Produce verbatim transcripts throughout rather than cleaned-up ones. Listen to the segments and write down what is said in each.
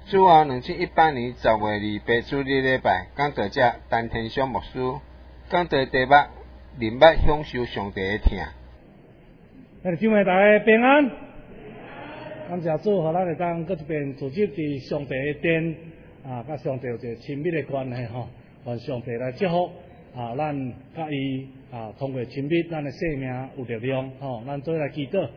主后两千一八年十月二八主日礼拜，讲道者陈天祥牧师讲道题目：人物享受上帝的疼。 咱姊妹大家平安，感谢主，互咱会当搁一遍组织伫上帝的殿啊，甲上帝有一个亲密的关系吼，愿上帝来祝福啊，咱甲伊啊通过亲密，咱的生命有力量吼，咱做来祈祷。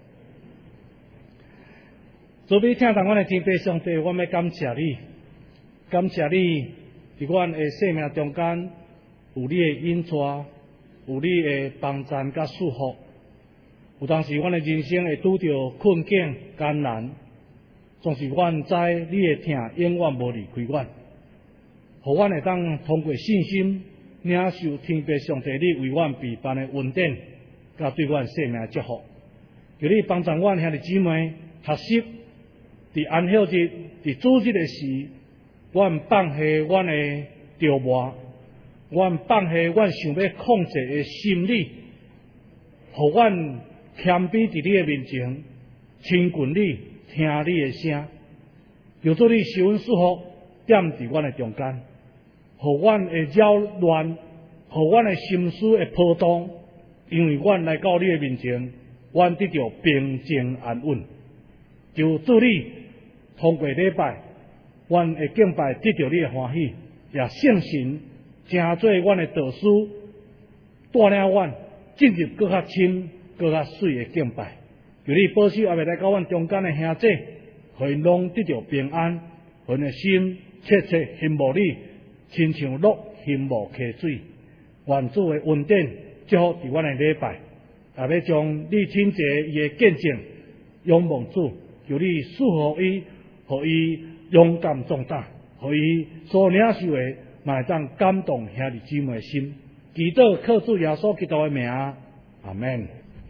主要听从阮的天父上帝，我要感谢你，感谢你伫阮的生命中间有你的引带，有你的帮助甲束缚。有当时，阮的人生会拄着困境艰难，总是阮知你的疼永远无离开阮，互阮会当通过信心领受天父上帝你为阮备办的恩典，甲对阮生命的祝福。求你帮助阮兄弟姊妹学习。伫安息日、伫主日的时，阮放下阮的着磨，阮放下阮想要控制的心理，互阮谦卑伫你的面前，亲近你，听你的声，求主你受阮束缚，点伫阮的中间，互阮会扰乱，互阮的心思会波动，因为阮来到你的面前，阮得到平静安稳。求主你通过礼拜，阮会敬拜得到你的欢喜，也圣神成做阮的导师，带领阮进入更较深、更较水的敬拜。求你保守也未来到阮中间的兄弟，互因拢得到平安，互因的心切切羡慕你，亲像鹿羡慕溪水。愿主的恩典祝福伫阮的礼拜，也要将你亲切伊的见证仰望主。求你赐福伊，互伊勇敢壮大，互伊所领受的，嘛会当感动兄弟姊妹的心。祈祷靠主耶稣基督的名，阿门。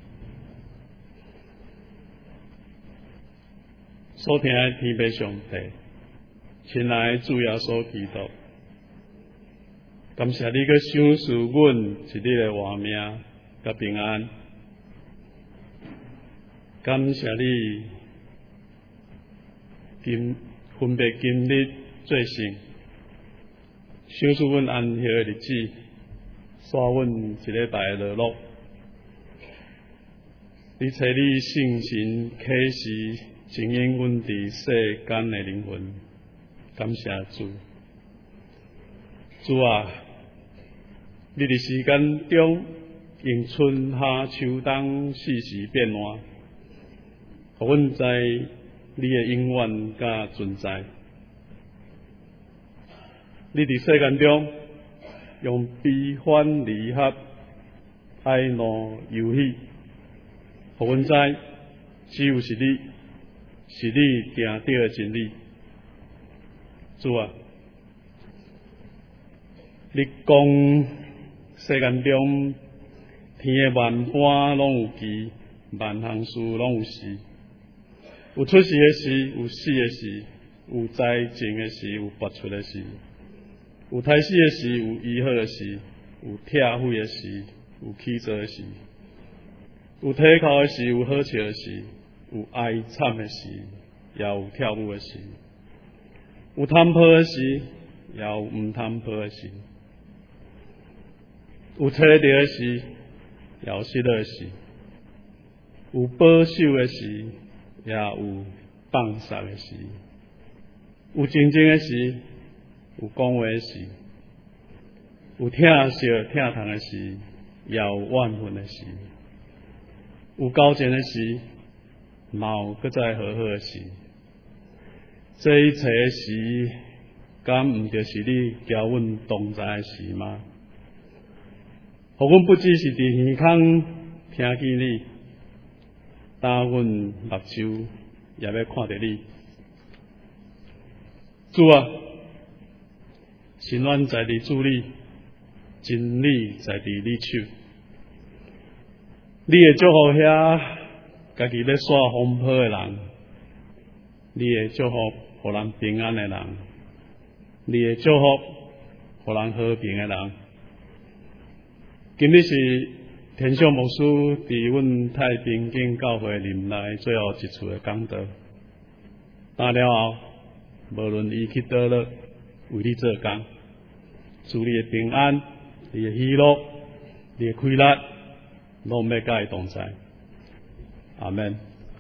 所听的天父上帝，亲爱的主耶稣基督，感谢你个赏赐阮一日的活命甲平安，感谢你。今分别今日做成，赏赐阮安息的日子，刷阮一礼拜的落落。你找你圣神启示，指引阮伫世间的灵魂。感谢主，主啊！你伫时间中用春夏秋冬四时变换，互阮知。你的永远甲存在，你伫世间中用悲欢离合、爱怒游戏，互阮知只有是你，是你行对的真理。主啊，你讲世间中天的万般拢有期，万项事拢有时。有出世的时，有死的时，有灾情的时，有拔出的时，有胎死的时，有医好的时，有拆毁的时，有起造的时，有体靠的时，有好笑的时，有哀惨的时，也有跳舞的时，有贪破的时，也有唔贪破的时，有找到的时，也有失落的时，有保守的时。也有放撒的时，有真正的时，有讲话的时，有疼惜疼痛的时，也有怨恨的时，有交战的时，嘛有搁再和好的时。这一切的时，敢毋就是你交阮同在的时吗？互阮不只是伫耳孔听见你。打阮目睭，也要看到你。主啊，心愿在你主里，真理在伫你手。你会祝福遐家己要耍风波的人，你会祝福互人平安的人，你会祝福互人和平的人。今日是天上牧师伫阮太平境教会林内最后一次的讲道，打了后， 无论伊去倒落，为你做工，祝你的平安，你的喜乐，你的快乐，拢要甲伊同在。阿们。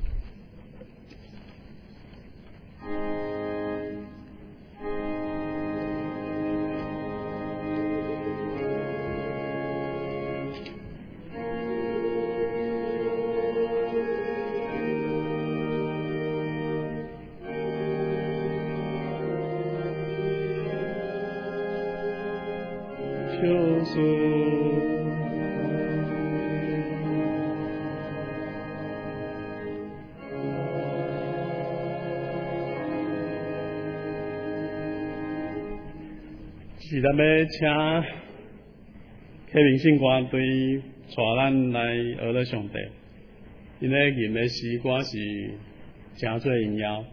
就是咱要请启明圣官对带咱来学了上帝，因为吟的诗歌是真做荣耀。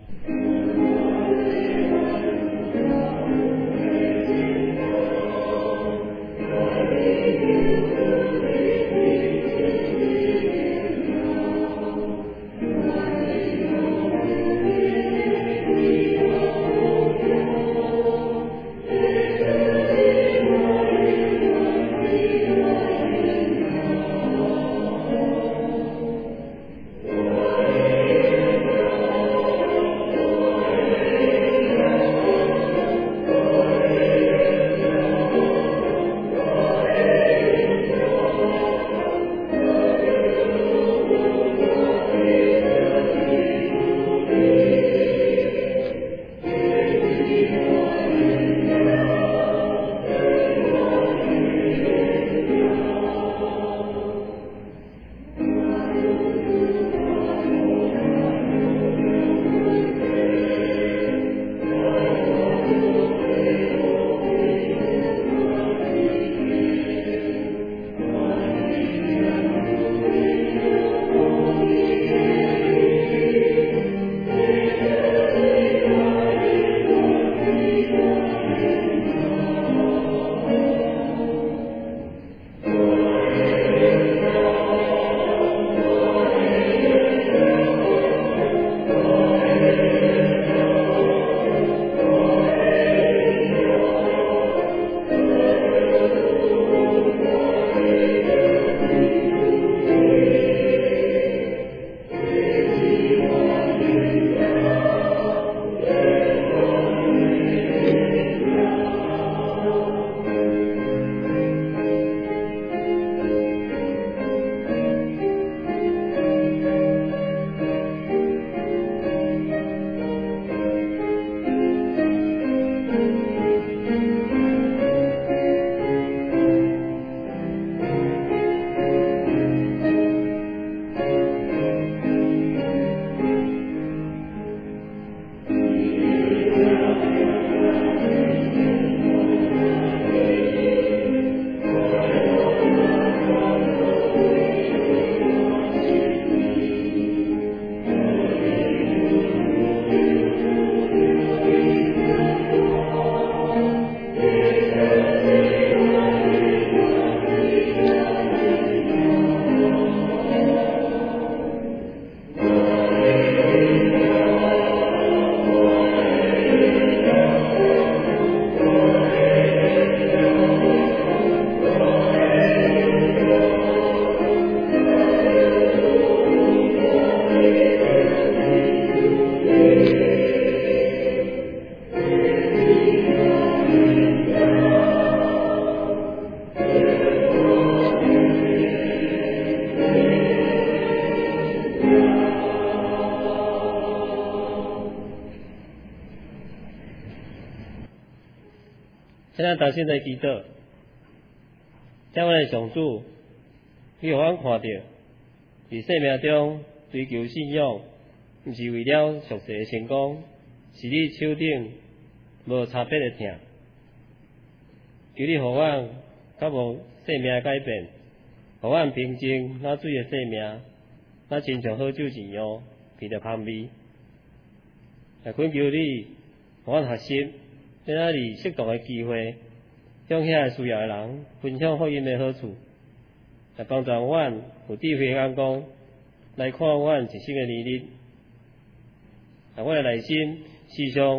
现在当现在祈祷，将我的上主，你互阮看到，伫生命中追求信仰，毋是为了俗世的成功，是你手顶无差别的疼。求你互阮较无生命的改变，互阮平静那水的生命，那亲像好酒一样，闻着香味。也恳求你，互阮学习。在那里适当的机会，向遐需要的人分享福音的好处，来帮助阮有智慧的眼光来看阮一生的年日。啊，我的内心时常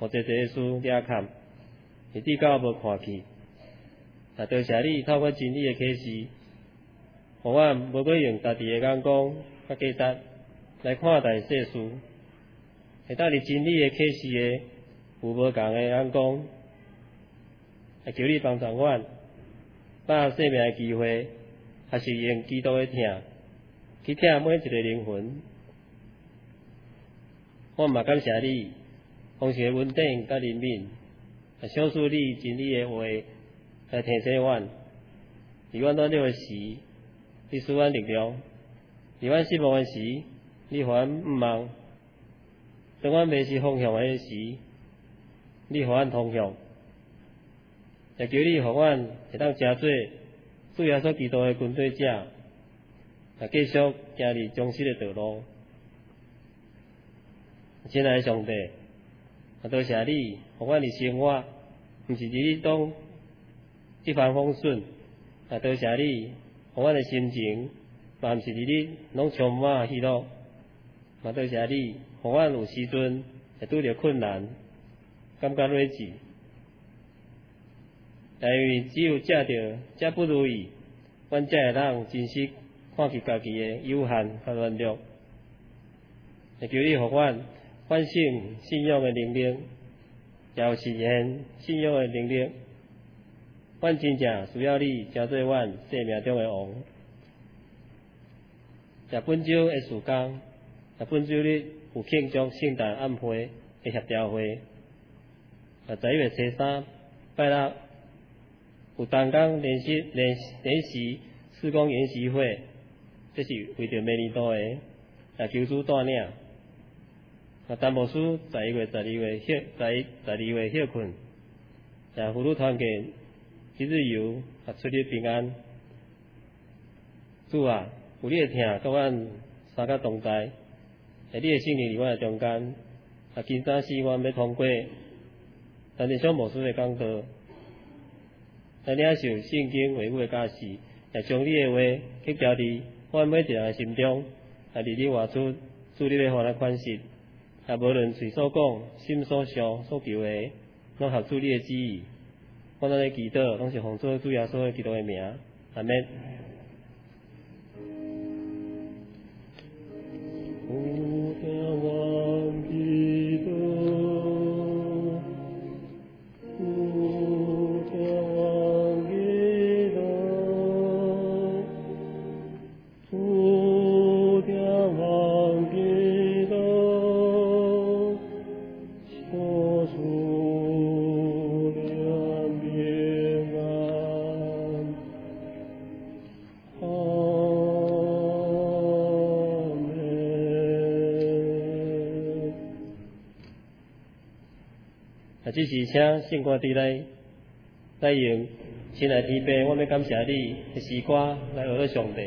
互这这事抓砍，一直到无看去。也多谢你透过真理的启示，互我无过用家己的眼光甲价值来看待世事，会当伫真理的启示的有无共的眼光，也求你帮助我，把生命的机会，还是用基督的疼，去疼每一个灵魂。我嘛感谢你，丰盛的稳定甲怜悯，也享受你真理的话来提醒阮，伫阮软弱的时，你赐阮力量；伫阮失望的时，你予阮毋忘；当阮迷失方向的时，你予阮通向。也求你予阮会当真做主耶稣基督的军队者，也继续行伫忠实的道路。亲爱的上帝，也多谢你，予阮的生活毋是伫你当一帆风顺，也多谢你，予阮的心情嘛毋是伫你拢充满喜乐，嘛多谢你，予阮有时阵会拄着困难，感觉软志，但因为只有借着这不如意，阮才会当珍惜看见家己的有限甲软弱，也求你予阮反省信仰的能力，也有实现信仰的能力。阮真正需要你，成做阮生命中的王。也本周的时间，也本周日有庆祝圣诞晚会的协调会，也十一月初三拜六有东港联习联联习施工研习会，这是为着明年度的，也求主带领。啊，陈牧师十一月十二月休十一十二月休困，也妇女团结一日游，也出入平安。主啊，有你的疼，甲阮三甲同在，下你的圣灵伫阮的中间，啊，今早时阮要通过，但是小牧师的讲道，来领受圣经话语的教示，也将你的话刻标伫阮每一个人的心中，也伫你活出主你要予咱款式。也无论嘴所讲、心所想、所求的，拢合主你的旨意。我咱的祈祷，拢是奉主主耶稣基督的名，阿门。这是请圣歌伫来，来用亲爱天父，我要感谢你的诗歌来学上帝。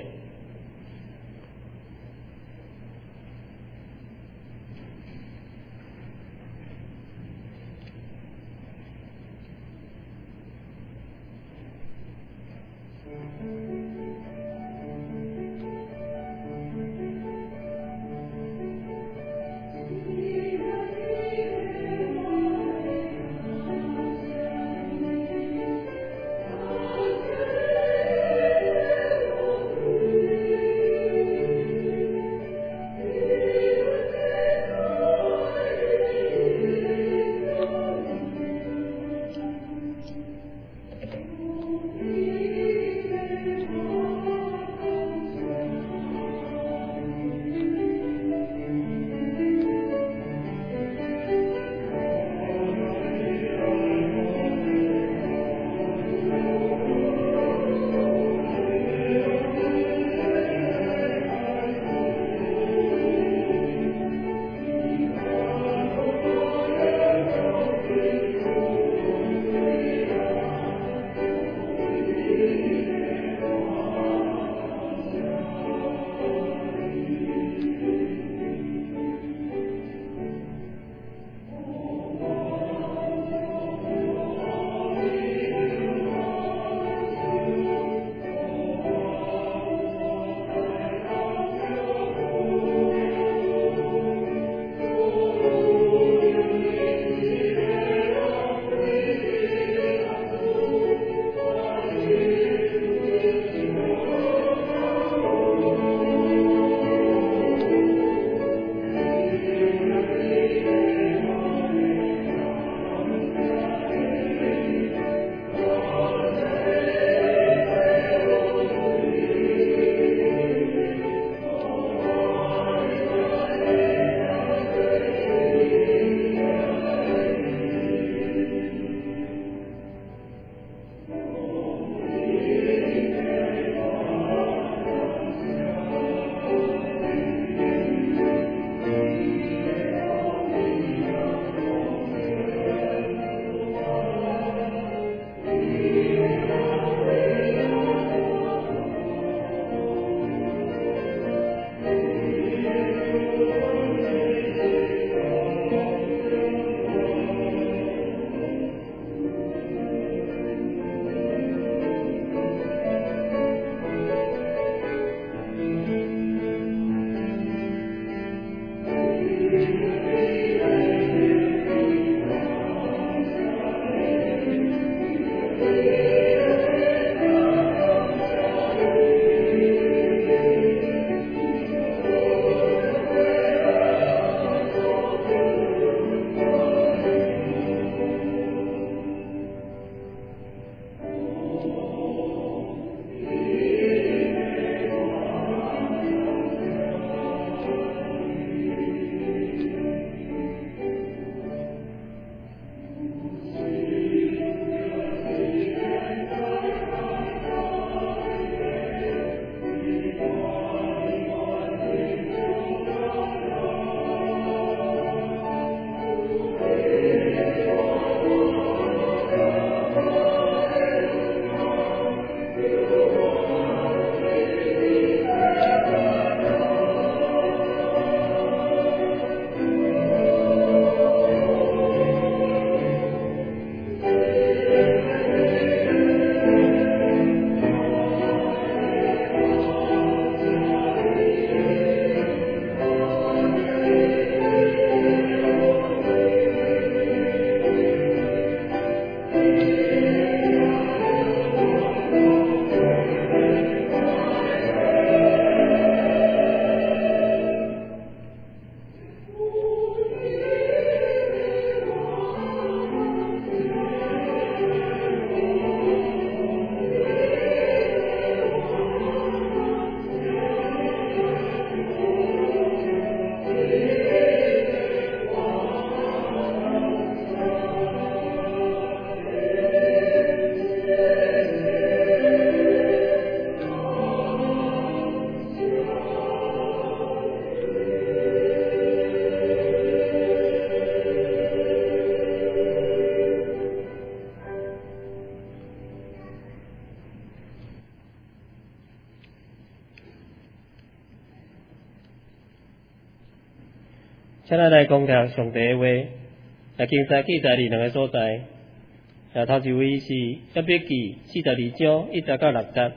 请咱来讲听上帝的话，来经在记载二两个所在。啊，头一位是约伯记四十二章一节到六节。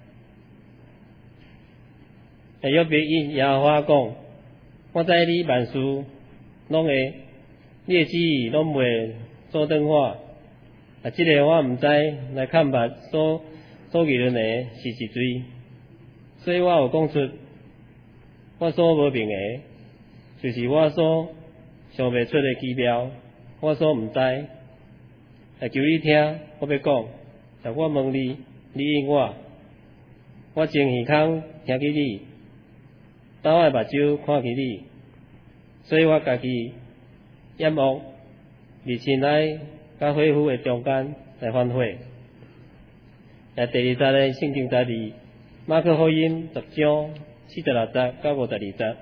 啊，约伯因耶和华讲：我知你万事拢会，你的旨意拢袂做转化。啊，即个我毋知来看捌所所议论的是一罪，所以我有讲出我所无明的，就是我所想袂出的奇妙，我所毋知。啊，求你听，我要讲，但我问你，你应我，我前耳孔听起你，倒我目睭看起你，所以我家己仰望，伫心内甲恢复的中间来反悔。啊，第二节的圣经在字，马可福音十章四十六节到五十二节。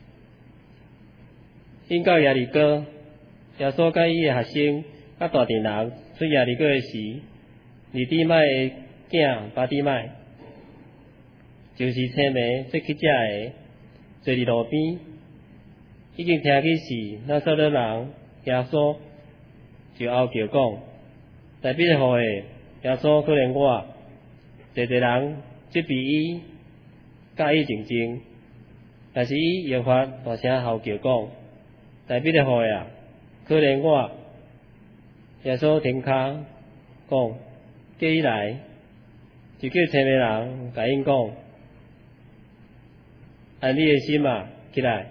因到耶利哥，耶稣甲伊的学生甲大殿人出耶利哥的时，二弟麦的囝巴底麦，就是青梅做乞食的，坐伫路边，已经听起是拿撒勒人耶稣，就后叫讲，代表的互的耶稣可能我，侪侪人即比伊甲伊竞争，但是伊又发大声后叫讲，代表的互的啊，可能我。耶稣停骹讲，叫伊来，就叫青梅人甲因讲，按你的心啊，起来，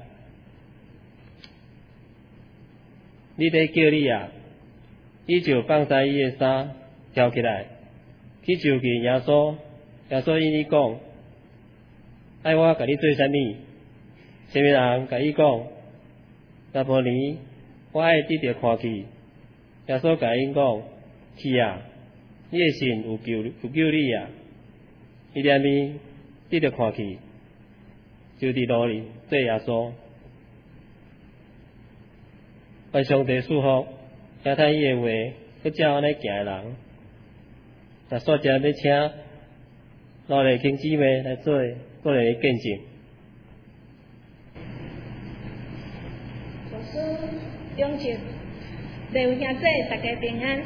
你得叫你啊，伊就放下伊的衫，跳起来，去就近耶稣，耶稣因伊讲，爱我甲你做啥物？青梅人甲伊讲，那无年我爱得着看去。耶稣甲因讲：去啊，你的信有救有救你啊！伊连面得着看去，就伫路里对耶稣，愿上帝祝福，听听伊的话，去照安尼行的人。那煞只要请老弟兄姊妹来做个人的见证。 老师，永志。各位兄弟，大家平安。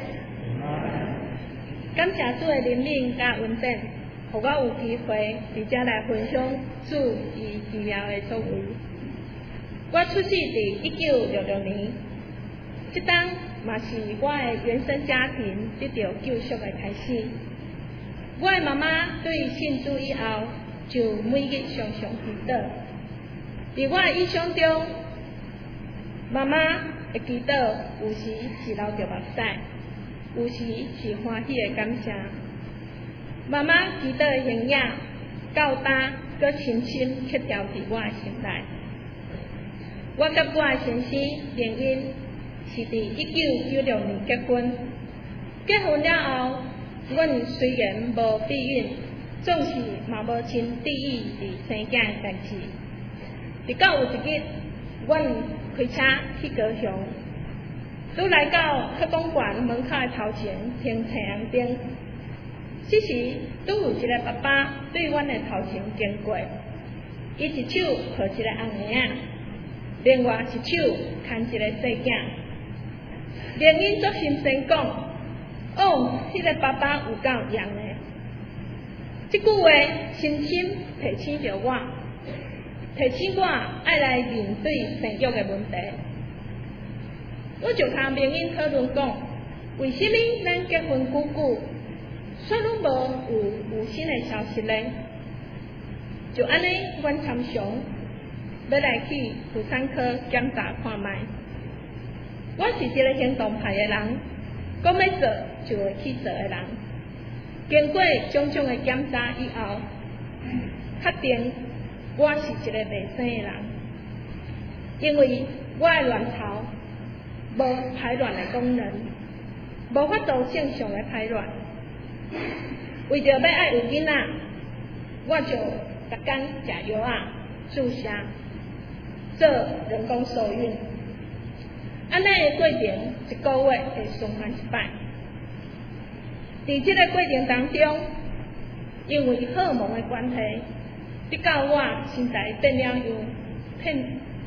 感谢主的怜悯甲恩典，互我有机会伫遮来分享主伊奇妙的作为。我出世伫一九六六年，即当嘛是我的原生家庭得到救赎的开始。我的妈妈对信主以后，就每日常常祈祷。伫我的印象中，妈妈会祈祷，有时是流着目屎，有时是欢喜的感谢。妈妈祈祷的形影，较大，佮深深刻条伫我的心内。我甲我的先生联姻是伫一九九六年结婚。结婚了后，阮虽然无避孕，总是嘛无亲注意伫生囝的代志。直到有一日，阮开车去高雄，拄来到科公馆门口的头前停车红灯。这时，拄有一个爸爸对阮的头前经过，伊一手抱一个红婴仔，另外一手牵一个细囝。连因作心声讲：“哦，迄、那个爸爸有够样的。”这句话深深提醒着我。提醒我爱来面对生育的问题，我就同朋友讨论讲，为什么咱结婚久久，却拢无有有新的消息呢？就安尼，阮参详要来去妇产科检查看卖。我是一个行动派的人，讲要做就会去做的人。经过种种的检查以后，确定。我是一个未生的人，因为我的卵巢无排卵的功能，无法度正常的排卵。为着要爱有囡仔，我就逐天食药啊、注射、做人工受孕。安尼的过程一个月会循环一摆。伫这个过程当中，因为荷尔蒙的关系。直到我身材变了样，变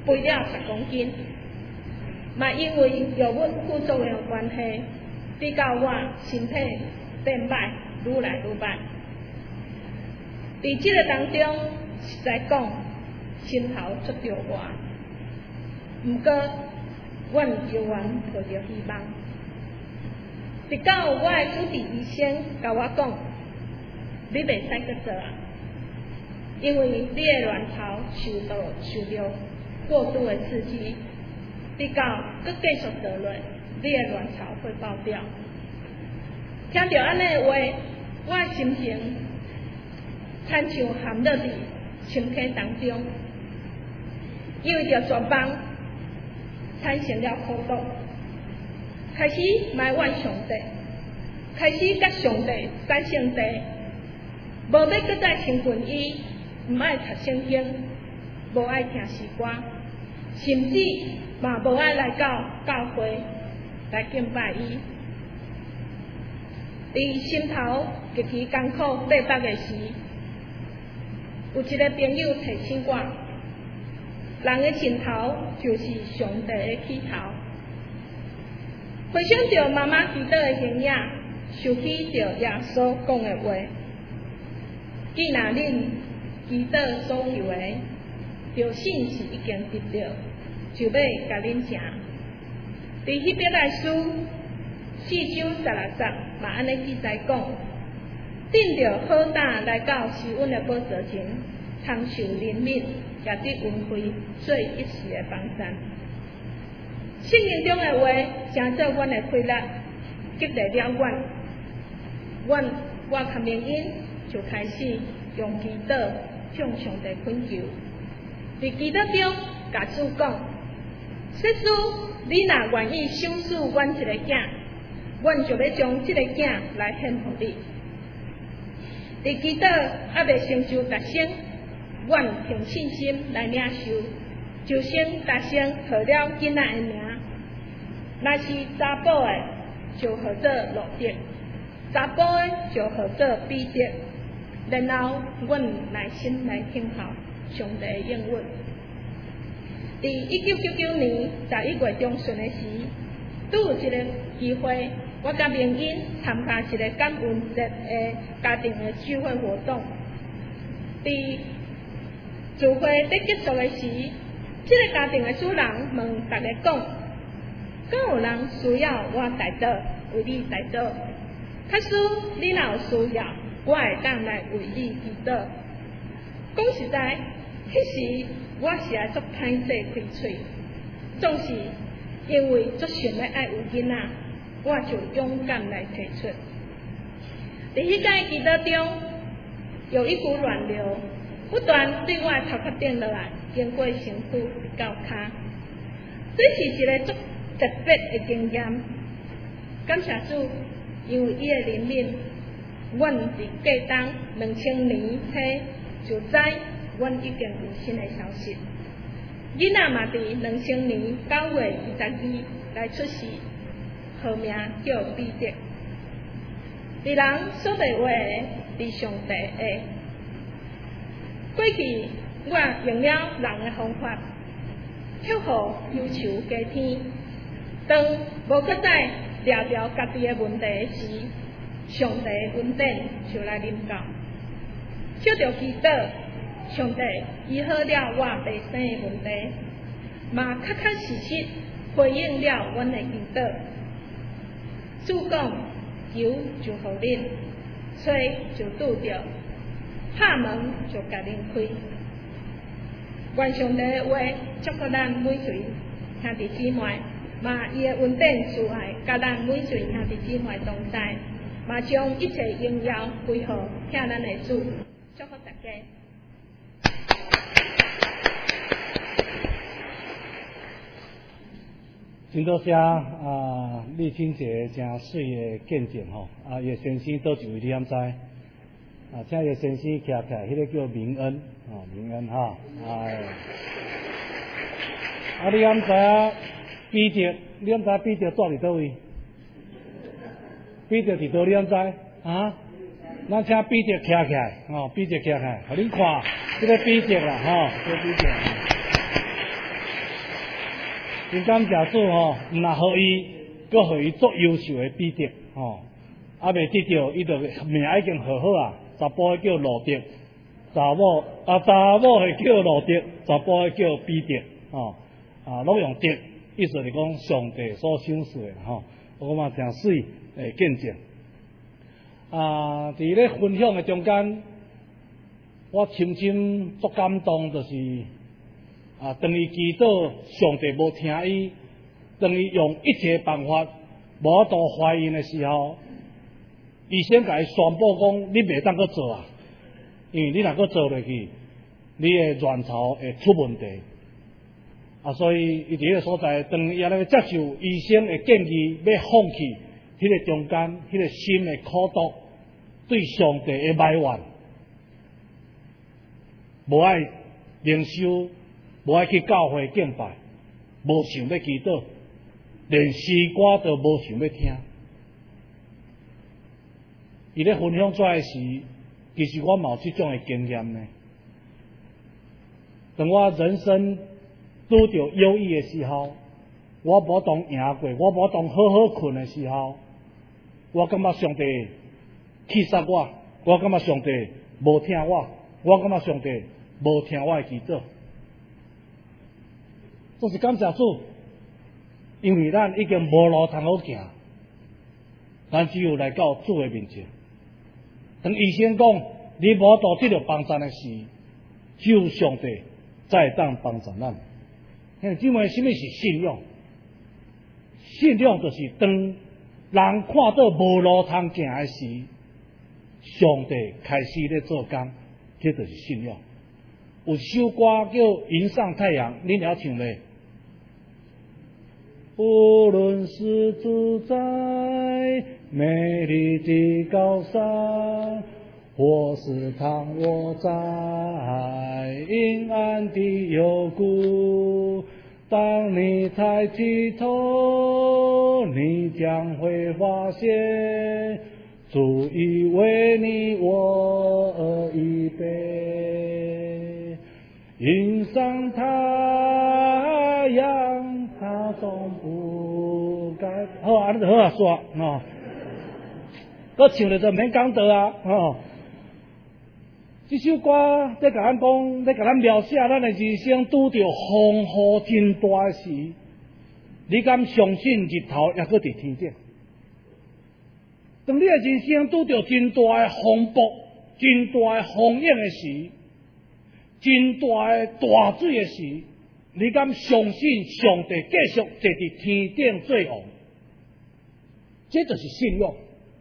肥了十公斤，嘛因为药物副作用关系，使到我身体变歹，愈来愈歹。伫即个当中，实在讲，心头出着我，毋过，阮犹原抱着希望。直到我的主治医生甲我讲，你袂使搁做啊，因为你的卵巢受到受到过度的刺激，直到搁继续做落，你的卵巢会爆掉。听到安尼的话，我的心情亲像含落伫深溪当中，因为着绝望，产生了苦毒，开始埋怨上帝，开始甲上帝产生地，无要搁再穿裙衣，毋爱读圣经，无爱听诗歌，甚至嘛无爱来到教会来敬拜伊。伫心头极其艰苦逼迫的时，有一个朋友提醒我，人的尽头就是上帝的起头。回想着妈妈祈祷的形影，想起着耶稣讲的话，既然恁祈祷所求的，着信是已经得到，就要甲恁成。伫迄笔来书四章十六节嘛安尼记载讲，顶着好胆来到施恩的宝座前，通受怜悯，也得恩惠，做一时的帮衬。圣经中的话，成做阮的快乐，激励了阮。阮我较明因就开始用祈祷向上帝恳求。伫祈祷中，甲主讲：世主，你若愿意赏赐阮一个囝，阮就要将这个囝来献互你。伫祈祷还未成就达成，阮凭信心来领受，就先达成号了囡仔的名。若是查甫的，就号做路德；查甫的就号做彼得。然后，阮耐心来听候上帝的应允。伫一九九九年十一月中旬的时，拄有一个机会，我甲明英参加一个感恩节的家庭的聚会活动。伫聚会在结束的时，这个家庭的主人问大家讲：敢有人需要我代祷为你代祷？假使你若有需要，我会当来为你祈祷。讲实在，迄时我是爱足歹势开嘴，总是因为足想要爱有囡仔，我就勇敢来提出。伫迄间祈祷中，有一股暖流不断对我的头壳顶落来，经过身躯到骹。这是一个足特别的经验。感谢主，因为伊的怜悯，阮伫过当两千年起就知阮已经有新的消息。囡仔嘛伫两千年九月二十二来出世，号名叫彼得。伫人所袂话的，伫上帝的。过去我用了人的方法，祝福忧愁加添。当无搁再聊聊家己的问题时，上帝的恩典就来临到。借着祈祷，上帝医好了我未生的问题，嘛确确实实回应了阮的祈祷。主讲求就互恁，吹就拄着，拍门就甲恁开。愿上帝的话祝福咱每位兄弟姊妹，嘛伊的恩典慈爱，甲咱每位兄弟姊妹同在，嘛将一切荣耀归乎听咱的主。祝福大家。 真多谢啊，丽清姐真水的见证吼，啊，叶先生倒一位你敢知？啊，请叶先生徛起来，迄个叫明恩，哦，明恩哈，哎，啊，你敢知啊？彼得，你敢知彼得住伫倒位？彼得伫倒，你敢知？啊？咱请彼得徛起来，哦，彼得徛起来，互恁看，这个彼得啦，吼，这个彼得。 真感谢主吼，毋若互伊，佫互伊足优秀诶比德吼，啊未得着，伊就名已经好好啊，查甫诶叫路德，查某啊查某诶叫路德，查甫诶叫比德吼，啊拢用德，意思是讲上帝所赏赐诶吼，我感觉诚水诶见证。啊，伫咧分享诶中间，我深深足感动，就是啊，当伊祈祷上帝无听伊，当伊用一切办法无度怀孕诶时候，医生甲伊宣布讲，你袂当阁做啊，因为你若阁做落去，你诶卵巢会出问题。啊，所以伊伫迄个所在，当伊安尼接受医生诶建议，要放弃迄个中间迄个心诶苦毒，对上帝诶埋怨，无爱灵修，无爱去教会敬拜，无想要祈祷，连诗歌都无想要听。伊咧分享出来时，其实我嘛有即种诶经验呢。当我人生拄着忧郁诶时候，我无当赢过，我无当好好困诶时候，我感觉上帝气杀我，我感觉上帝无听我，我感觉上帝无听我诶祈祷。总是感谢主，因为咱已经无路通好行，咱只有来到主诶面前。当医生讲你无度得到帮助诶时，只有上帝才会当帮助咱。因为姊妹，什么是信仰？信仰就是当人看到无路通行诶时，上帝开始咧做工，这就是信仰。有首歌叫《迎上太阳》，恁了唱咧？无论是住在美丽的高山，或是躺卧在阴暗的幽谷，当你抬起头，你将会发现，主已为你我而预备。迎上太阳，它总不该好啊，好啊，说哦，搁唱了就毋免讲道啊，哦。这首歌在甲咱讲，在甲咱描写咱的人生拄着风雨真大时，你敢相信日头也搁伫天顶？当你的人生拄着真大的风暴、真大的风影的时，真大的大水的时，你敢相信上帝继续坐伫天顶做王？这就是信仰。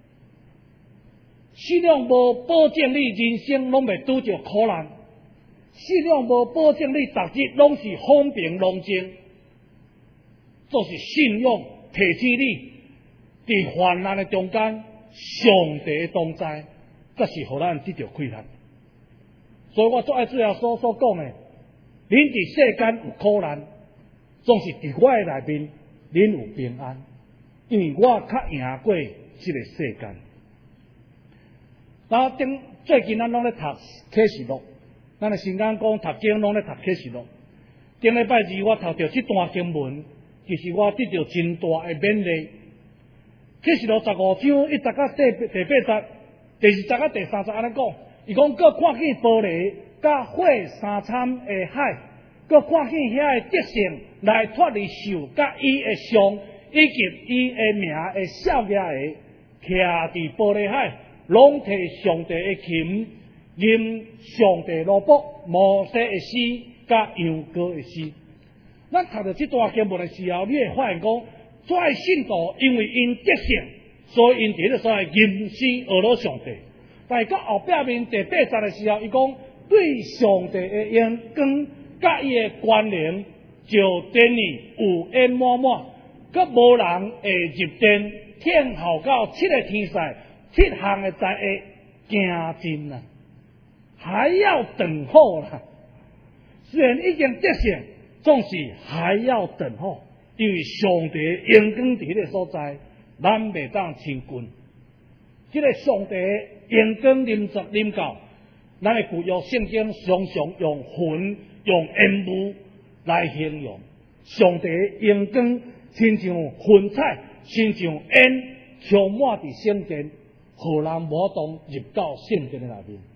信仰无保证你人生拢袂拄着苦难，信仰无保证你逐日拢是风平浪静，就是信仰提起你伫患难的中间，上帝的同在，才是互咱得着快乐。所以我最爱最后所所讲的，恁伫世间有苦难，总是伫我的内面，恁有平安，因为我较赢过这个世间。然后顶最近咱拢咧读启示录，咱的新讲讲读经拢咧读启示录。顶礼拜二我读到这段经文，其实我得到真大的勉励。启示录十五章一十到第第八节，第二十到第三十安尼讲，伊讲各看见玻璃甲火三掺的海，各看见遐的德性来脱离兽甲伊的像以及伊的名的少爷的，徛伫玻璃海。拢摕上帝的琴，吟上帝罗卜摩西的诗，甲羊羔的诗。咱读到这段经文的时候，你会发现讲，这些信徒因为因得胜，所以因伫咧所谓吟诗学罗上帝。但是到后壁面第八节的时候，伊讲对上帝的眼光甲伊的关联，就等于有烟满满，佮无人会入殿，天候到七个天赛。七项的灾厄惊尽啦，还要等候啦。虽然已经得胜，总是还要等候，因为上帝眼光伫迄个所在，咱袂当轻君。即、这个上帝眼光临着临到，咱的旧约圣经常常用魂、用烟雾来形容。 上帝阳光亲像云彩，亲像烟，充满伫圣殿，互人无当入到圣殿的内面。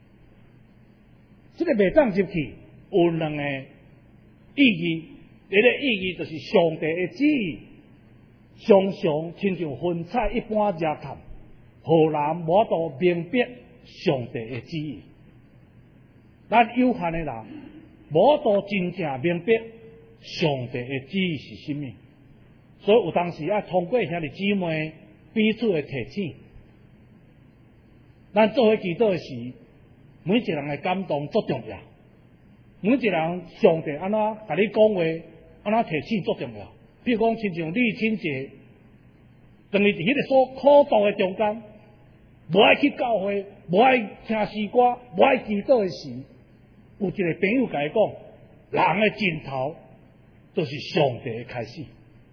这个袂当入去，有两个意义。第一个意义就是上帝的旨意，常常亲像云彩一般热探，互人无当明白上帝的旨意。咱有限的人，无当真正明白上帝的旨意是甚么，所以有当时要通过兄弟姊妹彼此的提醒。咱做伙祈祷的时，每一个人的感动足重要。每一个人上帝安怎甲你讲话，安怎提醒足重要。比如讲，亲像立亲节，当伊伫迄个所苦读的中间，无爱去教会，无爱听诗歌，无爱祈祷的时，有一个朋友甲伊讲，人的尽头就是上帝的开始。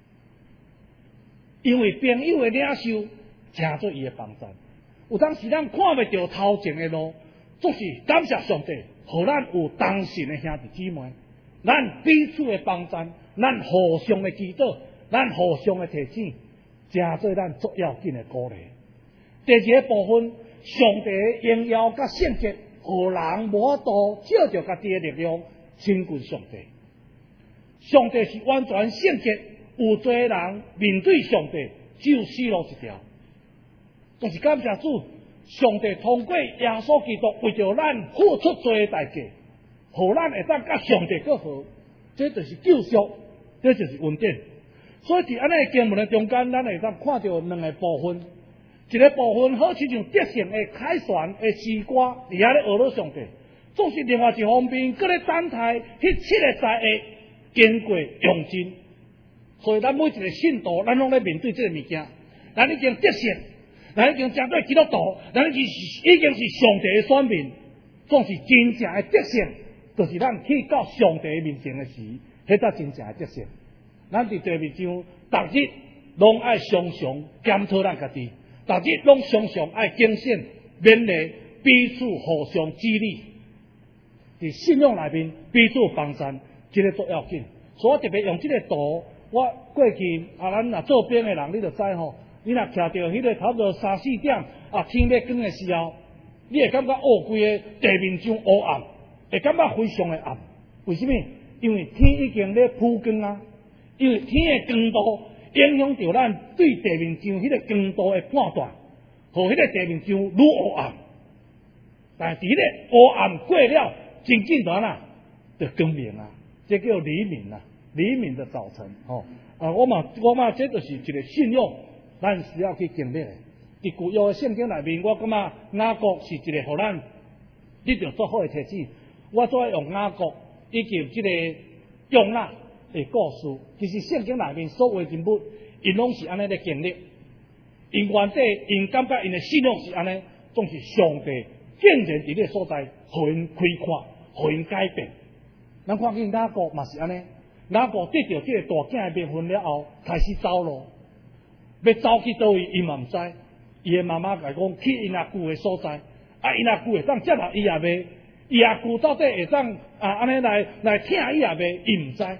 因为朋友的领袖成做伊的帮助。有当时咱看袂到头前的路，总是感谢上帝，互咱有同心的兄弟姊妹，咱彼此的帮助，咱互相的祈祷，咱互相的提醒，成做咱足要紧的鼓励。第二个部分，上帝的荣耀甲圣洁，互人无度照着家己的力量亲近上帝。上帝是完全圣洁，有做人面对上帝只有死路一条。就是感谢主，上帝通过耶稣基督为着咱付出罪的代价，互咱会当甲上帝和好，这就是救赎，这就是恩典。所以伫安尼的经文的中间，咱会当看到两个部分，一个部分好亲像德性的凯旋的诗歌，伫遐咧学了上帝；总是另外一方面，搁咧等待迄七个灾厄经过用尽。所以咱每一个信徒，咱拢咧面对这个物件，咱已经得胜。咱已经针对基督徒，咱已经是已经是上帝的选民，总是真正的得胜，就是咱去到上帝面前的时，迄才真正的得胜。咱伫地面上，逐日拢爱常常检讨咱家己，逐日拢常常爱警醒、勉励，彼此互相激励，伫信仰内面彼此帮助，这个足要紧。所以特别用这个图，我过去啊，咱若做兵的人，你就知吼。你若徛到迄个差不多三四点啊，天要光的时候，你会感觉乌规个地面上乌暗，会感觉非常的暗。为什么？因为天已经咧曝光啊，因为天的光度影响到咱对地面上迄个光度的判断，和迄个地面上愈乌暗。但是伫迄个乌暗过了，真紧短啊，就光明啊，这叫黎明啊，黎明的早晨吼、哦。啊，我嘛我嘛，这就是一个信仰。咱需要去经历的。伫旧约的圣经内面，我感觉雅各是一个互咱一定做好的提醒。我做用雅各以及这个用纳的故事，其实圣经内面所有的人物，因拢是安尼咧经历。因原底因感觉因的信仰是安尼，总是上帝竟然伫个所在，互因开阔，互因改变。咱看见雅各嘛是安尼，雅各得到这个大囝的名分了后，开始走路。要走去倒位，伊嘛毋知。伊的妈妈甲伊讲，去因阿舅的所在，啊，因阿舅会当接纳伊也袂，伊阿舅到底会当啊安尼来来听伊也袂，伊毋知。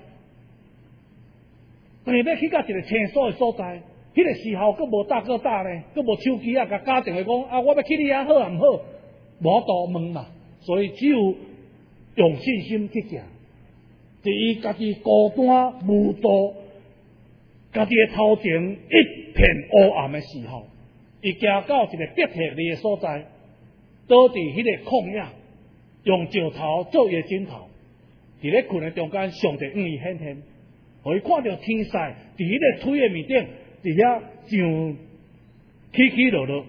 但是要去到一个清楚的所在，迄、那个时候佫无大哥大呢，佫无手机啊，甲家电话讲啊，我要去你遐好啊毋好，无多问嘛，所以只有用信心去行。伫伊家己孤单无助。家己的头前一片乌暗的时候，伊行到一个别特离的所在，倒伫迄个旷野，用石头做伊的枕头。伫咧困的中间，上帝向伊显现，互伊看到天使伫迄个腿的面顶，伫遐上起起落落。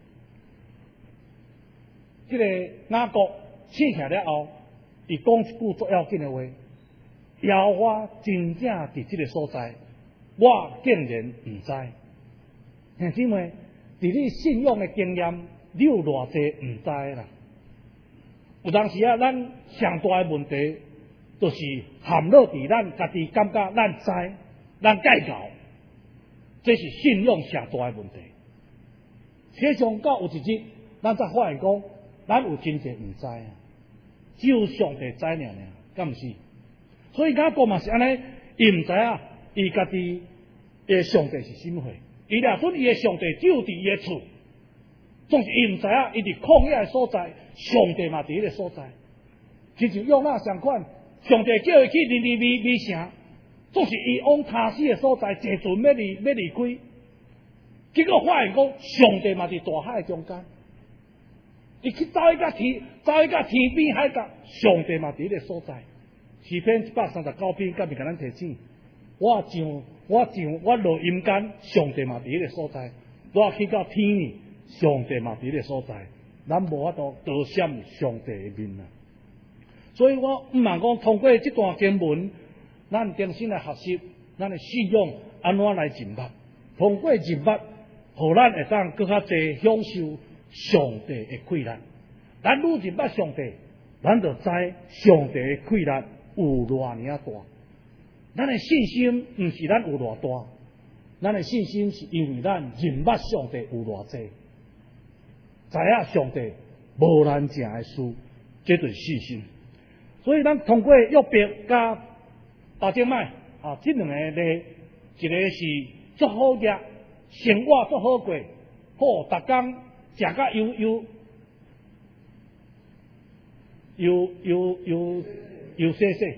这个雅各醒起来了后，伊讲一句最要紧的话：要我真正伫这个所在。我竟然毋知，兄姊妹，伫你信仰的经验，你有偌济毋知啦？有当时啊，咱上大的问题，就是含落伫咱家己感觉咱知，咱介绍，这是信仰上大的问题。实际上到有一日，咱才发现讲，咱有真济毋知啊，只有上帝知尔尔，敢毋是？所以雅各嘛是安尼。 伊毋知影伊家己诶上帝是什么货，伊掠准伊诶上帝只有伫伊诶厝，总是伊毋知影伊伫旷野诶所在，上帝嘛伫迄个所在。亲像约拿相款，上帝叫伊去尼尼微微城，总是伊往他死诶所在坐船要离要离开，结果发现讲上帝嘛伫大海中间。伊去走去甲天，走去甲天边海角，上帝嘛伫迄个所在。诗篇一百三十九篇，甲咪甲咱提醒，我上我上我落阴间，上帝嘛伫迄个所在。我去到天呢，上帝嘛伫迄个所在。咱无法度躲闪上帝的面啊！所以我毋茫讲通过这段经文，咱重新来学习咱的信仰安怎来认捌，通过认捌，互咱会当更较侪享受上帝的快乐。咱愈认捌上帝，咱就知上帝的快乐有偌尔大。咱的信心毋是咱有偌大，咱的信心是因为咱认捌上帝有偌济，知影上帝无难成的事，这就是信心。所以咱通过约伯甲巴丁麦啊，这两个咧，一个是足好食，生活足好过，好，逐工食甲悠悠悠悠悠悠细细，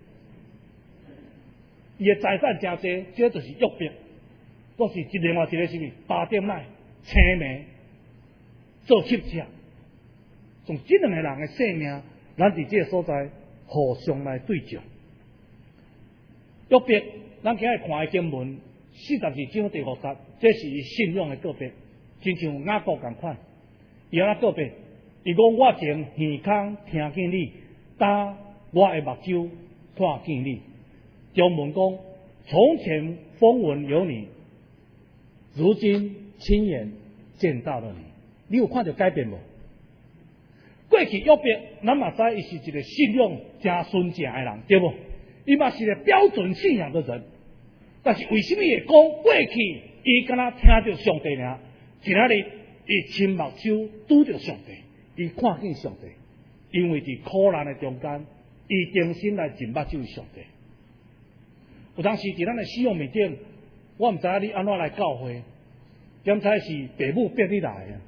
伊的财产真济，这就是约伯。都是一另外一个是物巴丁麦青梅做乞食，从这两个人的性命，咱伫这个所在互相来对照。约伯，咱今日看的经文四十二章第五节，这是伊信仰的告别，亲像雅各共款。伊安怎告别？伊讲我前耳孔听见你，打我的目睭看见你。中文讲从前风闻有你，如今亲眼见到了你。你有看到改变无？过去约伯，咱嘛知伊是一个信仰真纯正的人，对无？伊嘛是一个标准信仰的人。但是为什么会讲过去伊敢若听到上帝尔？今仔日伊亲目睭拄着上帝，伊看见上帝，因为伫苦难的中间，伊重新来认捌这位上帝。有当时伫咱的使用面顶，我毋知影你安怎来教会，点知是父母逼你来啊？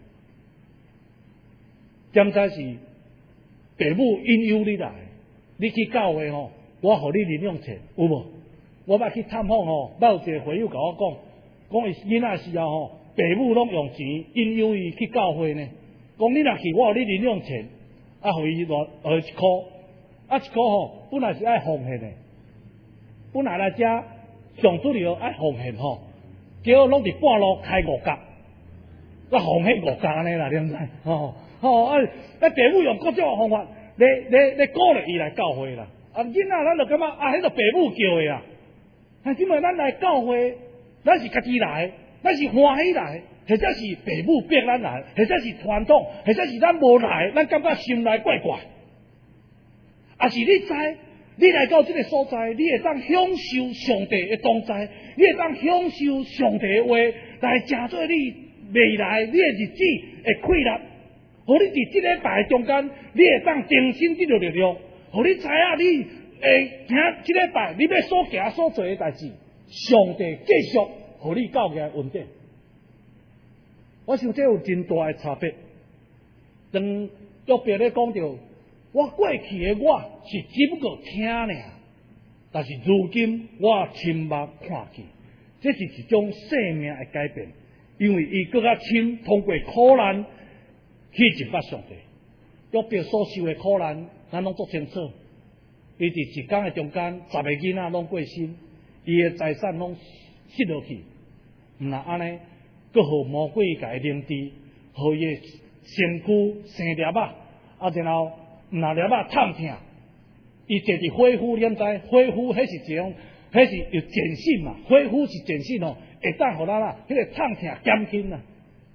点知是父母引诱你来？你去教会吼，我互你零用钱，有无？我捌去探访吼，捌有一个会友甲我讲，讲伊囡仔时候吼，父母拢用钱引诱伊去教会呢。讲你若去，我互你零用钱，啊，互伊偌互伊一箍，啊一箍吼，本来是爱奉献的，本来来遮上主流爱奉献吼，结果拢伫半路开五角，啊奉献五角安尼啦，你毋知吼？吼啊！啊，父母用各种方法来来来鼓励伊来教会啦。啊，囡仔咱就感觉啊，迄个父母叫的啊。啊，因为咱来教会，咱是家己来，咱是欢喜来，或者是父母逼咱来，或者是传统，或者是咱无来，咱感觉心内怪怪。啊，是你知，你来到这个所在，你会当享受上帝的同在，你会当享受上帝的话，来成做你未来你的日子的快乐。互你伫即礼拜中间，你会当重新得到力量。互你知影你会行即礼拜你要所行所做的代志，上帝继续互你教嘅稳定。我想这有真大嘅差别。当约伯咧讲到，我过去的我是只不过听尔，但是如今我亲目看见，这是一种生命的改变，因为伊更较亲通过苦难。去认捌上帝，约伯所受的苦难，咱拢足清楚。伊伫一天的中间，十个囡仔拢过身，伊的财产拢失落去。毋若安尼，佮互魔鬼甲伊凌迟，互伊的身躯生粒仔，啊，然后毋若粒仔痛痛，伊坐伫火釜，你知火釜迄是一种，迄是有碱性嘛，火釜是碱性哦，会当互咱啊，迄个痛痛减轻啊。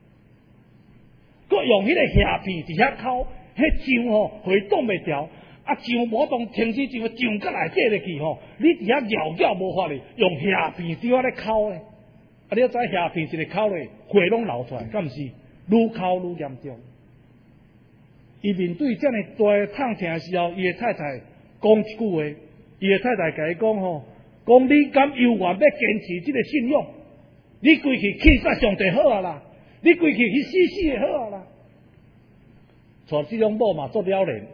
佮用迄个叶片伫遐烤，迄酱吼，互伊挡袂牢，啊酱无当停止酱，酱甲内底入去吼，你伫遐咬咬无法哩，用叶片伫遐咧烤咧，啊你要知叶片一个烤咧，火拢流出来，敢毋是？愈烤愈严重。伊面对遮尔大痛痛的时候，伊的太太讲一句话，伊的太太甲伊讲吼， 讲你敢犹原要坚持这个信仰，你规去气煞上帝好啊啦，你规去去死死的好啊啦。像这种某嘛做了然，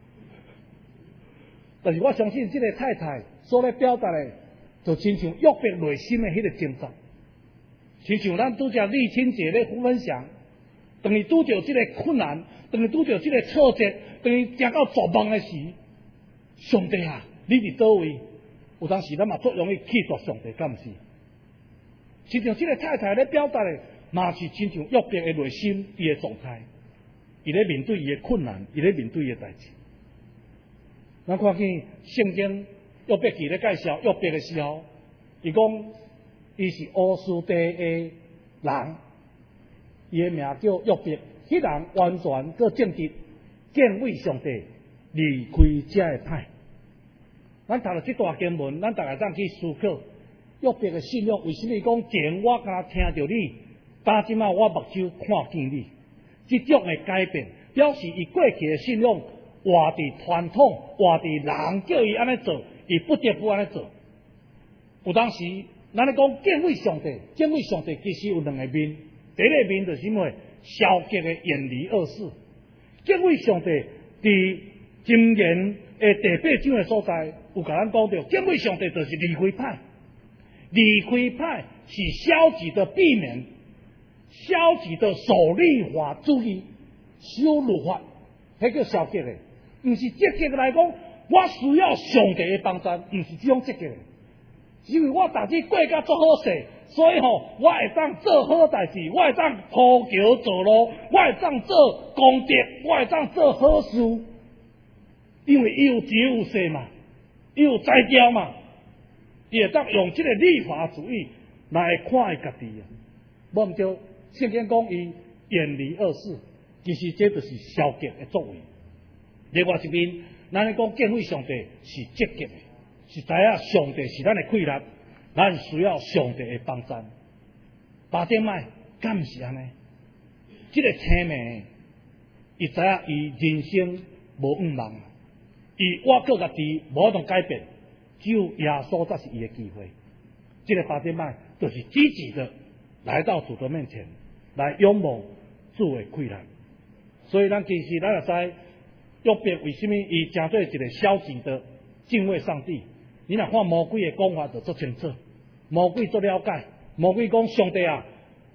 但是我相信这个太太所咧表达的，就亲像约伯内心的迄个挣扎，亲像咱拄则立清节咧分享，当伊拄着这个困难，当伊拄着这个挫折，当伊行到绝望的时，上帝啊，你伫倒位？有当时咱嘛足容易气煞上帝，敢毋是？亲像这个太太咧表达的，嘛是亲像约伯的内心伊的状态，伊咧面对伊的困难，伊咧面对伊的代志。咱看见圣经约伯记咧介绍约伯的时候，伊讲伊是乌斯地的人，伊的名叫约伯。迄人完全个正直，敬畏上帝，离开遮的歹。咱读了这段经文，咱大家当去思考约伯的信仰。为什么讲前我敢听到你，但即马我目睭看见你？这种的改变，表示伊过去的信仰活伫传统，活伫人叫伊安尼做，伊不得不安尼做。有当时，咱咧讲敬畏上帝，敬畏上帝其实有两个面，第一个面就是什么？消极的远离恶事，敬畏上帝。伫箴言的第八章的所在，有甲咱讲到，敬畏上帝就是离开歹，离开歹是消极的避免，消极的守律法主义，修律法，迄叫消极的，毋是积极的来讲，我需要上帝的帮助，毋是这种积极的，因为我逐日过甲足好势。所以吼，我会当做好代志，我会当铺桥造路，我会当做功德，我会当做好事，因为伊有节有势嘛，伊有才调嘛，伊会当用这个立法主义来看伊家己啊。无毋对，圣经讲伊远离恶事，其实这就是消极的作为。另外一面，咱咧讲敬畏上帝是积极的，是知影上帝是咱的气力。咱需要上帝的帮助，八点麦敢毋是安尼？这个青妹，伊知影伊人生无五望，伊我个家己无法度改变，只有耶稣才是伊的机会。这个八点麦就是积极的来到主的面前，来拥抱主的气力。所以咱其实咱也知，约伯为什么伊真做一个消极的敬畏上帝？你若看魔鬼的讲法就足清楚，魔鬼足了解。魔鬼讲上帝啊，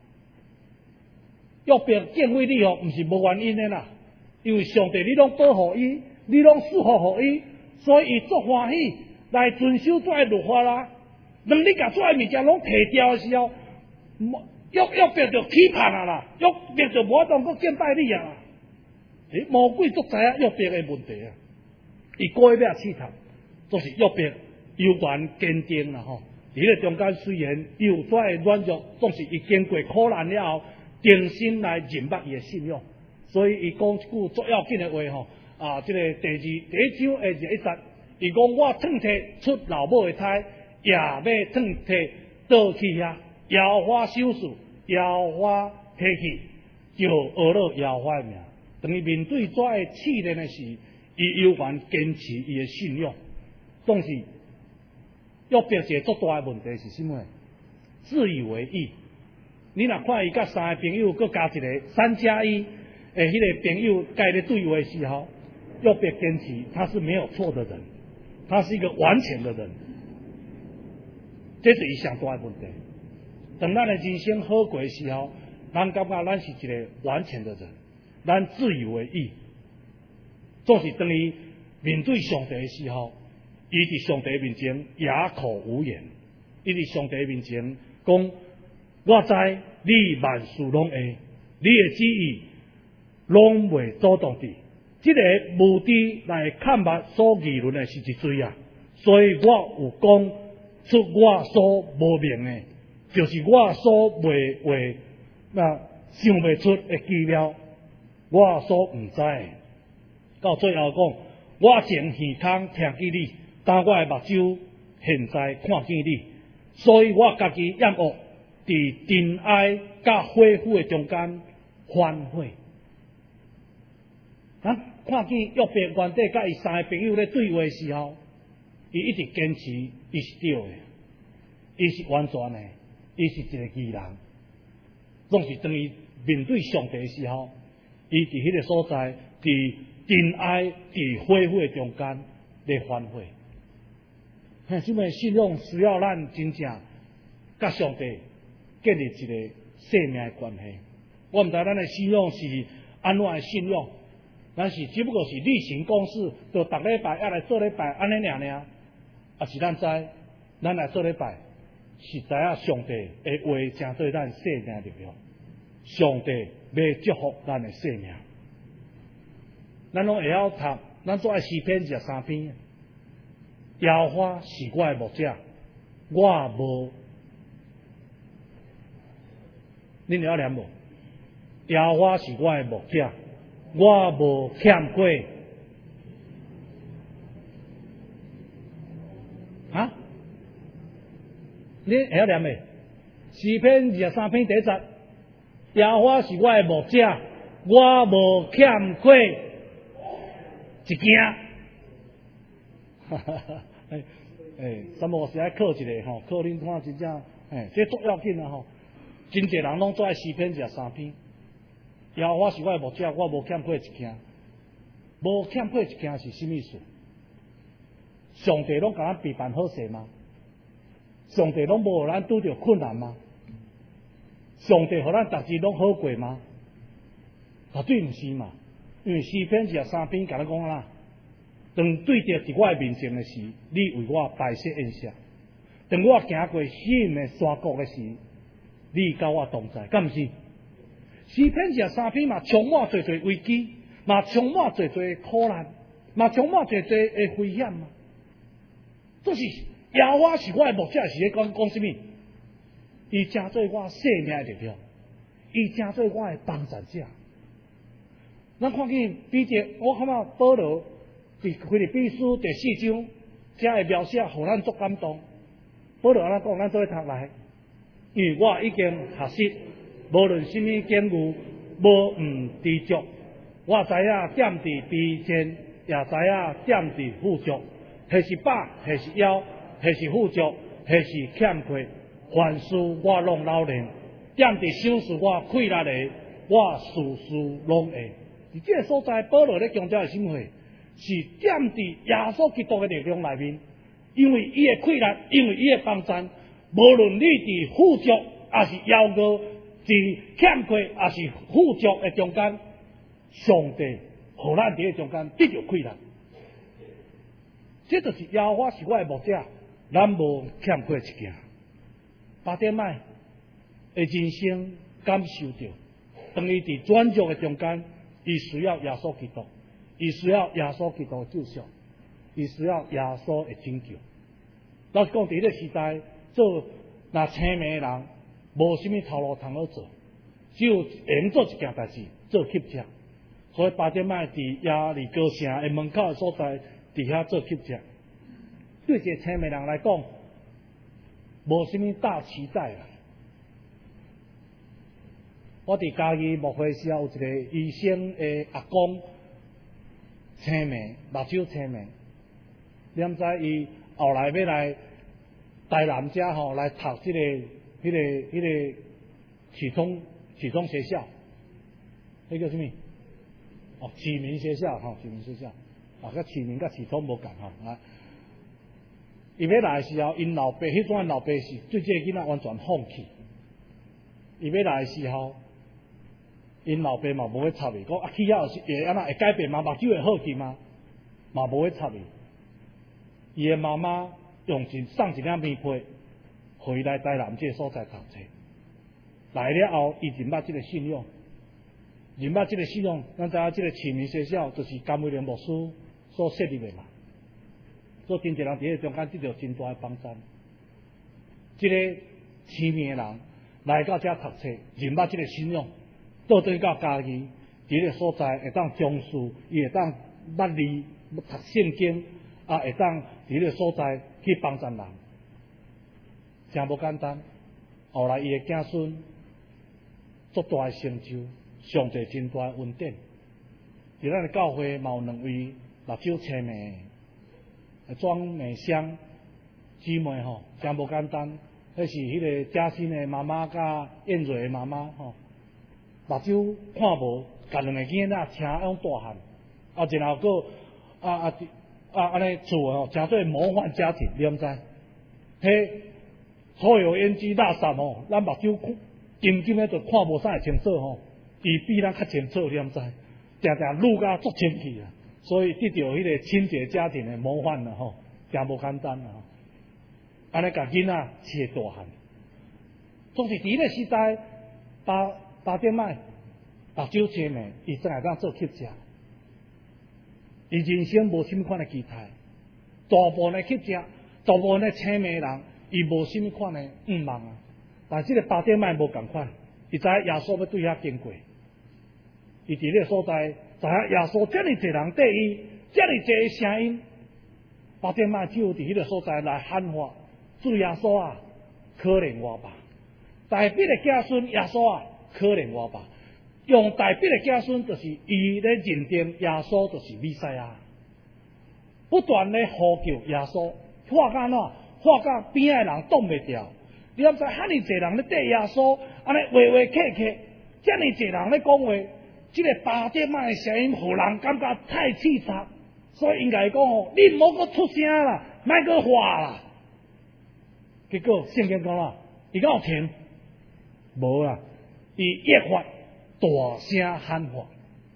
约伯敬畏你哦，毋是无原因的啦。因为上帝你拢保护伊，你拢祝福伊，所以伊足欢喜来遵守这个律法啦。当你甲这个物件拢摕掉的时候，约约伯就起叛啊啦，约伯就无法度搁敬拜你啊啦。诶，魔鬼足知影约伯的问题啊，伊故意要试探，就是约伯。犹原坚定啦吼，伫咧中间虽然有遮个软弱，总是伊经过苦难了后，定心来认捌伊的信仰。所以伊讲一句足要紧的话吼，啊，即、这个第二第一章诶一节，伊讲我褪摕出老母的胎，也要褪摕倒去遐，摇花收束，摇花提去，就学了摇花的名。等于面对遮个试炼的时，伊犹原坚持伊的信仰，总是。约伯一个足大的问题是什么？自以为意。你若看伊甲三个朋友，佮加一个三加一，诶，迄个朋友甲伊咧对话的时候，约伯坚持他是没有错的人，他是一个完全的人，这是伊上大的问题。当咱的人生好过的时候，咱感觉咱是一个完全的人，咱自以为意，总是当伊面对上帝的时候。伊伫上帝面前哑口无言，伊伫上帝面前讲：我知你万事拢会，你的旨意拢袂阻挡伫。即、这个目的来看目所议论的是一罪啊，所以我有讲出我所无明的，就是我所袂话那想袂出的资料，我所毋知的。到最后讲，我前耳孔听见你。但我的目睭现在看见你，所以我家己厌恶伫尘埃甲火虎的中间反悔。咱看见约伯原底甲伊三个朋友咧对话的时候， 伊一直坚持，伊是对的，伊是完全的，伊是一个义人。总是当伊面对上帝的时候，伊伫迄个所在，伫真爱、伫恢复的中间来反悔。嘿，即个信仰需要咱真正甲上帝建立一个生命的关系。我毋知咱的信仰是安怎的信仰，咱是只不过是例行公事，就逐礼拜要来做礼拜安尼尔尔，啊是咱知，咱来做礼拜是知影上帝的话正对咱生命力量，上帝要祝福咱的生命。咱拢会晓读，咱做爱诗篇二十三篇。耶和华是我的牧者，我无，恁会晓念无？耶和华是我的牧者，我无欠亏。啊？恁会晓念未？诗篇二十三篇第一节，耶和华是我的牧者，我无欠亏。一件，哈哈哈！诶诶，三无时爱考一个吼，考恁看真正，诶，这足要紧啊吼！真侪人拢做爱诗篇二十三篇，耶和华是我的牧者，我无欠亏一件，无欠亏一件是什么意思？上帝拢甲咱备办好势吗？上帝拢无互咱拄着困难吗？上帝互咱逐日拢好过吗？绝对毋是嘛！因为诗篇二十三篇甲咱讲啦，当对着伫我的面前的时，你为我摆设宴席；当我行过险的山谷的时，你甲我同在，敢毋是？诗篇二十三篇嘛，充满侪侪危机，嘛充满侪侪苦难，嘛充满侪侪的危险嘛。这是耶和华是我的牧者，是咧讲讲什么？伊正做我生命的力量，伊正做我的帮助者。咱看见比这，我感觉保罗伫腓立比书第四章，这个描写互咱足感动。保罗安怎讲？咱做读来，因为我已经学习，无论什么境遇，无毋知足。我知影点伫卑贱，也知影点伫富足。迄是饱，迄是枵，迄是富足，迄是欠缺。凡事我拢老练，点伫想事我溃力的，我事事拢会。伫这个所在，保罗咧强调的什么话？是点伫耶稣基督的力量内面，因为伊的溃力，因为伊的帮助，无论你伫富足，还是夭饿，伫欠缺，还是富足的中间，上帝互咱伫个中间得着溃力。这就是耶和华是我的牧者，咱无欠缺一件。八点麦的人生感受到，当伊伫转弱的中间。伊需要耶稣基督，伊需要耶稣基督的救赎，伊需要耶稣的拯救。老实讲，伫迄个时代，做若青迷的人，无什么头路通好做，只有会用做一件代志，做乞食。所以八点麦伫亚利哥城的门口的所在，伫遐做乞食。对一个青迷人来讲，无什么大期待啦。我伫家己牧会时候，有一个医生的阿公青眉，目睭青眉。你毋知伊后来要来台南遮吼来读即、这个、迄、那个、迄、那个启聪启聪学校，迄叫什么？哦，启明学校吼，启明学校，啊，甲启明甲启聪无共吼啊。伊要来的时候，因老爸迄阵老爸是对这个囡仔完全放弃。伊要来的时候。因老爸嘛无去插伊，讲啊去遐是会安那会改变吗？目睭会好去吗？嘛无去插伊。伊的妈妈用一送一领棉被，回来台南这个所在读册。来了后，伊认捌这个信仰，认捌这个信仰。咱知影这个启明学校就是甘威廉牧师所设立的嘛，所以真侪人伫个中间得到真大的帮助。这个启明的人来到遮读册，认捌这个信仰。倒转到家己，伫个所在会当从事，伊会当捌字、读圣经，啊，会当伫个所在去帮助人，真无简单。后来伊的子孙足大的成就，上帝真大的恩典。伫咱的教会嘛有两位目睭青的， 庄美香姊妹吼，真无简单。迄是迄个嘉欣的妈妈甲燕瑞的妈妈吼，目睭看无，甲两个囡仔请用大汉，啊，然后个啊啊啊安尼厝吼，诚做模范家庭，你毋知？迄所有胭脂垃圾吼，咱目睭金金的就看无啥会清楚吼，伊比咱较清楚，你毋知？定定愈甲足清气啊，所以得到迄个清洁家庭的模范啦吼，真无简单啊！安尼甲囡仔饲大汉，总是伫迄个时代八八点卖目睭青的，伊真会当做乞食。伊人生无甚物款的期待，大部分的乞食，大部分的青的人，伊无甚物款的愿望啊。但即个八点卖无共款，伊知耶稣要对遐经过，伊伫迄个所在，知影耶稣遮尔侪人对伊，遮尔侪的声音，八点卖只有伫迄个所在来喊话。主耶稣啊，可怜我吧！大笔的子孙耶稣啊，可怜我吧！用大笔的子孙，就是伊咧认定耶稣就是弥赛亚，不断咧呼叫耶稣，话甲哪？话甲边仔人挡袂掉。你毋知遐尼侪人咧缀耶稣，安尼话话客客，遮尔侪人咧讲话，即、這个八点仔的声音，互人感觉太凄惨，所以应该讲吼，你毋好阁出声啦，莫阁话啦。结果圣经讲啦，伊敢有停？无啦，伊越发大声喊话，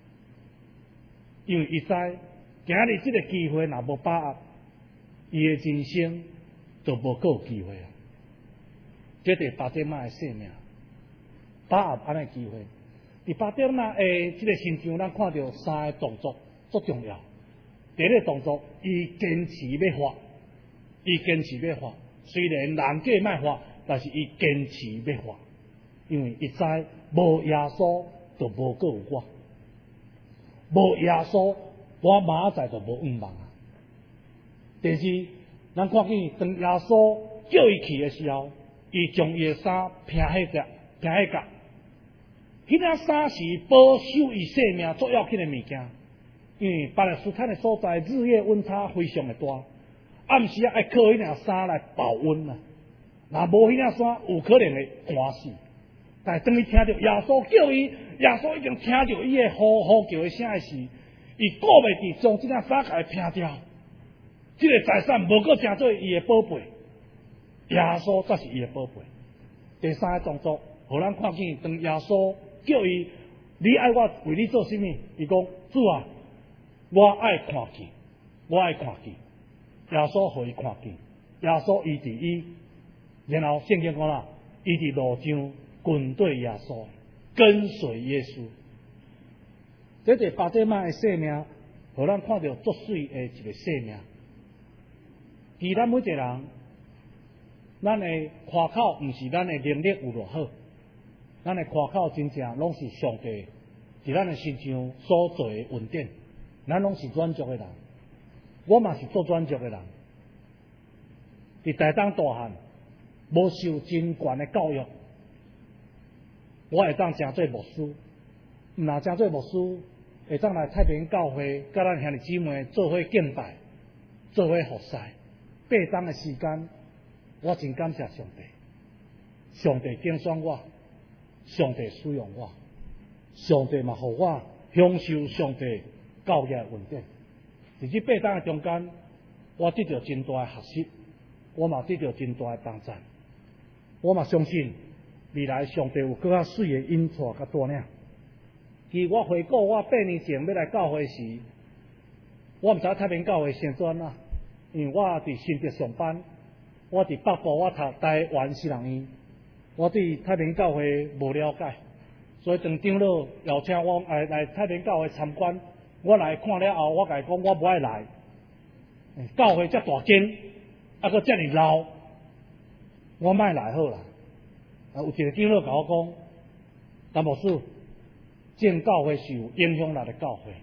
因为伊知今日即个机会若无把握，伊的人生就无够有机会啊！这是八点仔的性命，把握安尼机会。伫八点仔诶，即个身上咱看到三个动作足重要。第一个动作，伊坚持要发，伊坚持要发。虽然人家卖发，但是伊坚持要发，因为伊知无耶稣就无够有我，无耶稣我明仔载就无愿望啊。第二，咱看见当耶稣叫伊去的时候，伊将伊的衫拼迄只拼迄角，迄领衫是保守伊性命最要紧的物件，因为巴勒斯坦的所在日夜温差非常的大。暗时啊，爱靠迄领衫来保温啊！若无迄领衫，有可能会寒死。但是当伊听到耶稣叫伊，耶稣已经听到伊的呼呼叫的声的时，伊顾袂住将即领衫甲伊拼掉。即、這个财产无够成做伊的宝贝，耶稣才是伊的宝贝。第三个动作，互咱看见，当耶稣叫伊，你爱我为你做甚物？伊讲主啊，我爱看见，我爱看见。耶稣互伊看见，耶稣医治伊，然后圣经讲啦，伊伫路上跟对耶稣，跟随耶稣。这是八点仔的生命，互咱看到足水的一个生命。其咱每一个人，咱的夸口毋是咱的能力有偌好，咱的夸口真正拢是上帝伫咱的身上所做的恩典，咱拢是软弱的人。我嘛是做专职的人，伫台东大汉无受真悬的教育，我会当诚做牧师，毋若诚做牧师，会当来太平教会，甲咱兄弟姊妹做伙敬拜，做伙服侍。八冬的时间，我真感谢上帝，上帝拣选我，上帝使用我，上帝嘛，互我享受上帝教育的恩典。伫即八冬的中间，我得到真大的学习，我嘛得到真大的帮助。我嘛相信未来上帝有更较水的引带甲带领。其实我回顾我八年前要来教会时，我毋知太平教会先转啦，因为我伫新竹上班，我伫北部我读台湾西人院，我对太平教会无了解，所以当长老邀请我来来太平教会参观。我来看了后，我甲伊讲，我无爱来。教会遮大间，啊，阁遮尔老，我莫来好啦。啊，有一个长老甲我讲，陈牧师，建教会是有影响力的教会，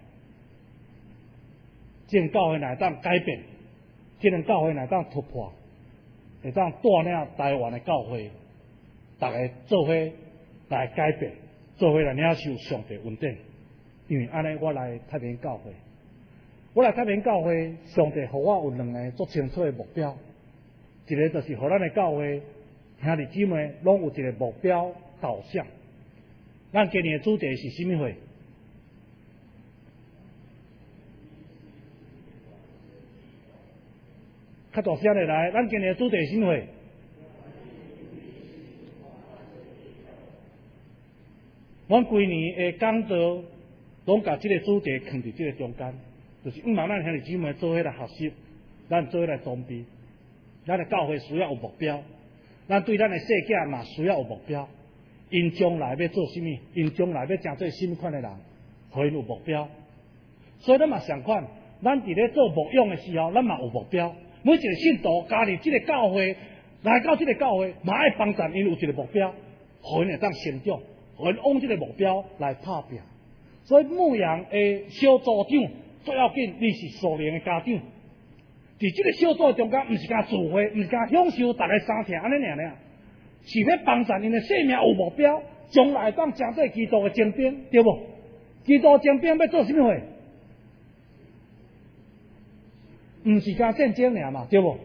建教会乃当改变，建个教会乃当突破，会当带领台湾的教会，大家做伙来改变，做伙来领受上帝恩典。因为安尼，我来太平教会， 我来太平教会，上帝互我有两个足清楚的目标，一个就是互咱的教会兄弟姊妹拢有一个目标导向。咱今年的主题是什么货？较大声的来，咱今年的主题是什么货？阮规年的讲座拢甲即个主题放伫即个中间，就是毋茫咱兄弟姊妹做伙来学习，咱做伙来装备。咱的教会需要有目标，咱对咱的世界嘛需要有目标。因将来要做什么？因将来要成做什么款的人？互因有目标。所以咱嘛相款，咱伫咧做牧养的时候，咱嘛有目标。每一个信徒加入即个教会，来到即个教会，嘛爱帮助因有一个目标，互因会当成长。我们往这个目标来打拼，所以牧羊的小组长最要紧，你是属灵的家长。伫这个小组中间，唔是甲聚会，唔是甲享受大家三听安尼尔尔，是要帮助因的生命有目标，将来当成做基督的精兵，对不？基督精兵要做什么货？唔是甲战争尔嘛，对不？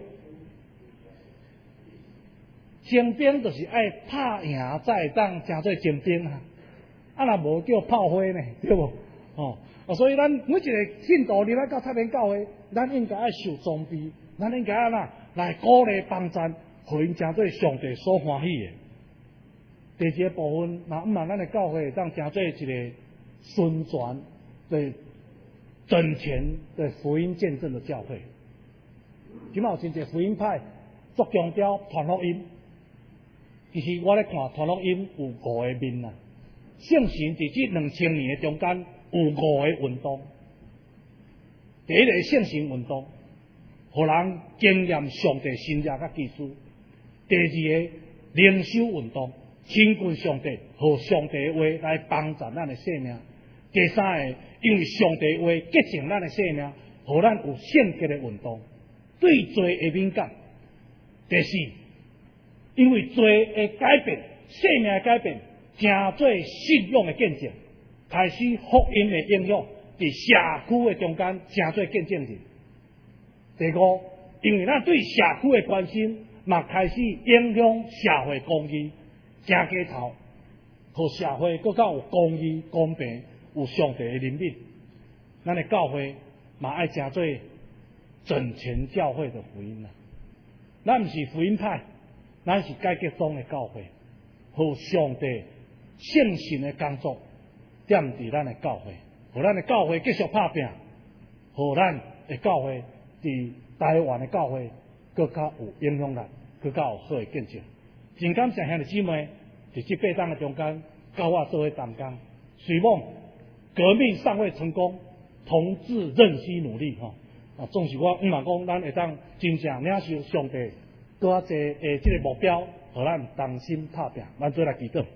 精兵就是爱拍赢才会当成做精兵啊！啊，若无叫炮灰呢，对不？哦，所以咱每一个信徒入来到太平教会，咱应该爱受装备，咱应该安那来鼓励帮助，互因成做上帝所欢喜的。第二个部分，那毋嘛，咱的教会会当成做一个宣传对真前的福音见证的教会。今嘛有真侪福音派足强调传福音。其实我咧看传福音有五个面啊，圣神伫这两千年的中间有五个运动。第一个圣神运动，互人经验上帝新约甲技术；第二个灵修运动，亲近上帝，互上帝的话来帮助咱的生命；第三个，因为上帝的话洁净咱的生命，互咱有圣洁的运动，对罪的敏感；第四，因为罪的改变，生命的改变，成做信仰的见证，开始福音的影响，伫社区的中间成做见证人。第五，因为咱对社区的关心，嘛开始影响社会公义，正街头，互社会更较有公义、公平，有上帝的怜悯。咱的教会嘛爱成做整全教会的福音啦。咱毋是福音派。咱是改革宗的教会，互上帝圣神的工作点伫咱的教会，互咱的教会继续打拼，互咱的教会伫台湾的教会更较有影响力，更较有好的见证。真感谢兄弟姊妹伫这八档的中间，甲我做伙同工。希望革命尚未成功，同志仍需努力吼。啊，总是我毋嘛讲，咱会当真正领受上帝。多啊，这诶，这个目标，互咱同心打拼，咱做来祈祷。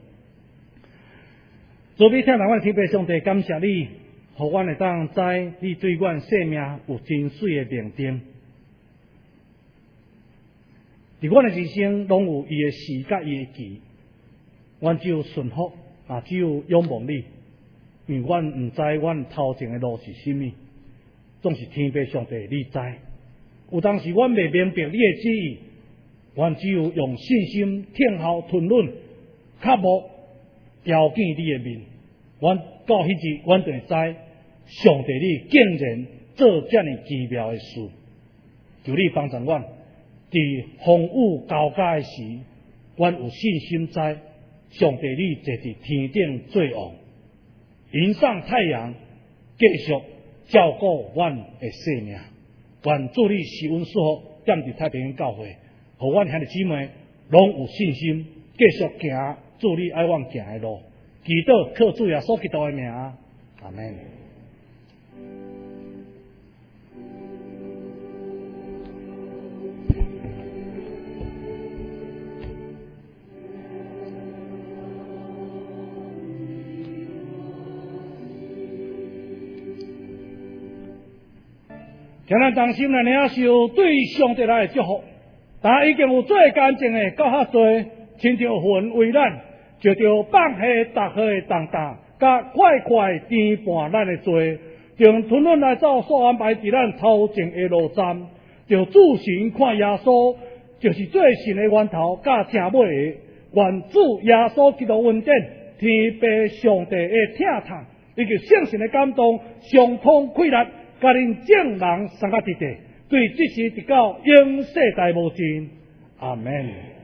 主，你听咱阮天父上帝，感谢你，互阮会当知你对阮生命有真水的命定。伫阮的人生，拢有伊的时甲伊的期，阮只有顺服，啊，只有仰望你，因为阮毋知阮头前的路是甚物，总是天父上帝你知。有当时阮未明白你的旨意。阮只有用信心听候吞忍，较无遥见你的面。阮到迄日，阮就会知上帝你竟然做遮尔奇妙的事。求你帮助阮，伫风雨交加的时，阮有信心知上帝你坐伫天顶做王，迎上太阳，继续照顾阮的生命。愿祝你施恩赐福，踮伫太平教会。互阮兄弟姊妹拢有信心，继续行主你爱阮行的路。祈祷靠主耶稣基督的名，阿门。请咱同心来领受对上帝来的祝福。但已经有最干净的到遐多，亲像云为咱，就着放下逐下重担，甲快快填满咱的罪， 从屯门来走所安排伫咱头前的路站，就主神看耶稣，就是做神的源头，甲正尾的。愿主耶稣基督恩典，天父上帝的疼痛，以及圣神的感动，相通溃力，甲恁众人三个伫地，对这时直到永世代无尽。阿门。